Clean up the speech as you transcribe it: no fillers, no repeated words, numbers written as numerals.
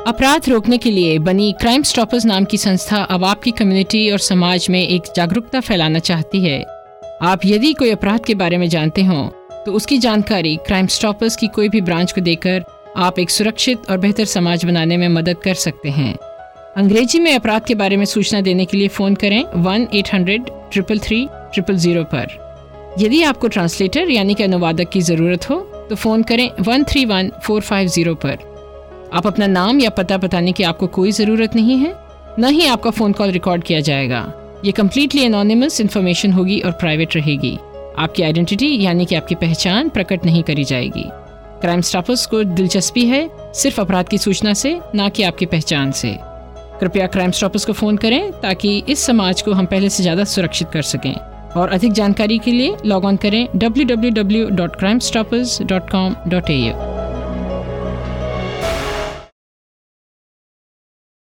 अपराध रोकने के लिए बनी क्राइम स्टॉपर्स नाम की संस्था अब आपकी कम्युनिटी और समाज में एक जागरूकता फैलाना चाहती है। आप यदि कोई अपराध के बारे में जानते हो तो उसकी जानकारी क्राइम स्टॉपर्स की कोई भी ब्रांच को देकर आप एक सुरक्षित और बेहतर समाज बनाने में मदद कर सकते हैं। अंग्रेजी में अपराध के बारे में सूचना देने के लिए फ़ोन करें 1-800-333-000 पर। यदि आपको ट्रांसलेटर यानी कि अनुवादक की ज़रूरत हो तो फ़ोन करें 131-450 पर। आप अपना नाम या पता बताने की आपको कोई ज़रूरत नहीं है, न ही आपका फ़ोन कॉल रिकॉर्ड किया जाएगा। ये कम्प्लीटली एनोनिमस इन्फॉर्मेशन होगी और प्राइवेट रहेगी। आपकी आइडेंटिटी यानी कि आपकी पहचान प्रकट नहीं करी जाएगी। क्राइम स्टॉपर्स को दिलचस्पी है सिर्फ अपराध की सूचना से, ना कि आपकी पहचान से। कृपया क्राइम स्टॉपर्स को फ़ोन करें ताकि इस समाज को हम पहले से ज़्यादा सुरक्षित कर सकें। और अधिक जानकारी के लिए लॉग ऑन करें www.crimestoppers.com.au।